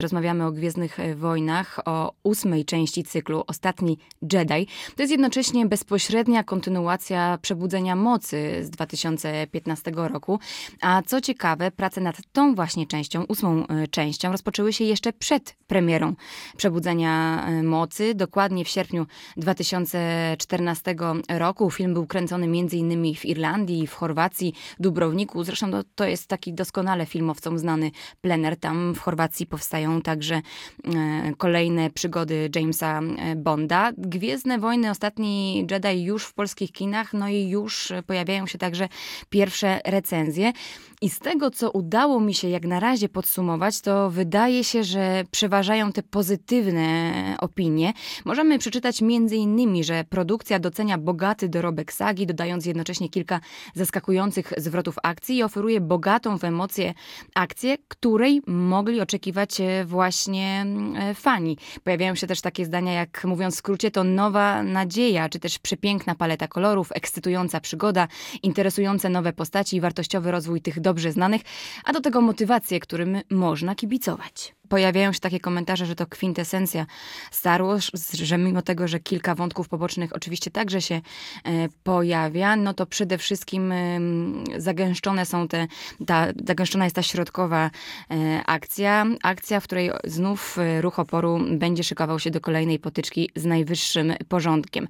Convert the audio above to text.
Rozmawiamy o Gwiezdnych Wojnach, o 8. części cyklu, Ostatni Jedi. To jest jednocześnie bezpośrednia kontynuacja Przebudzenia Mocy z 2015 roku. A co ciekawe, prace nad tą właśnie częścią, 8. częścią, rozpoczęły się jeszcze przed premierą Przebudzenia Mocy. Dokładnie w sierpniu 2014 roku. Film był kręcony m.in. w Irlandii, w Chorwacji, Dubrowniku. Zresztą to jest taki doskonale filmowcom znany plener. Tam w Chorwacji powstają także kolejne przygody Jamesa Bonda. Gwiezdne Wojny, Ostatni Jedi już w polskich kinach, no i już pojawiają się także pierwsze recenzje. I z tego, co udało mi się jak na razie podsumować, to wydaje się, że przeważają te pozytywne opinie. Możemy przeczytać m.in., że produkcja docenia bogaty dorobek sagi, dodając jednocześnie kilka zaskakujących zwrotów akcji i oferuje bogatą w emocje akcję, której mogli oczekiwać właśnie fani. Pojawiają się też takie zdania, jak mówiąc w skrócie, to nowa nadzieja, czy też przepiękna paleta kolorów, ekscytująca przygoda, interesujące nowe postaci i wartościowy rozwój tych dobrze znanych, a do tego motywacje, którym można kibicować. Pojawiają się takie komentarze, że to kwintesencja Star Wars, że mimo tego, że kilka wątków pobocznych oczywiście także się pojawia, no to przede wszystkim zagęszczona jest ta środkowa akcja, w której znów ruch oporu będzie szykował się do kolejnej potyczki z najwyższym porządkiem.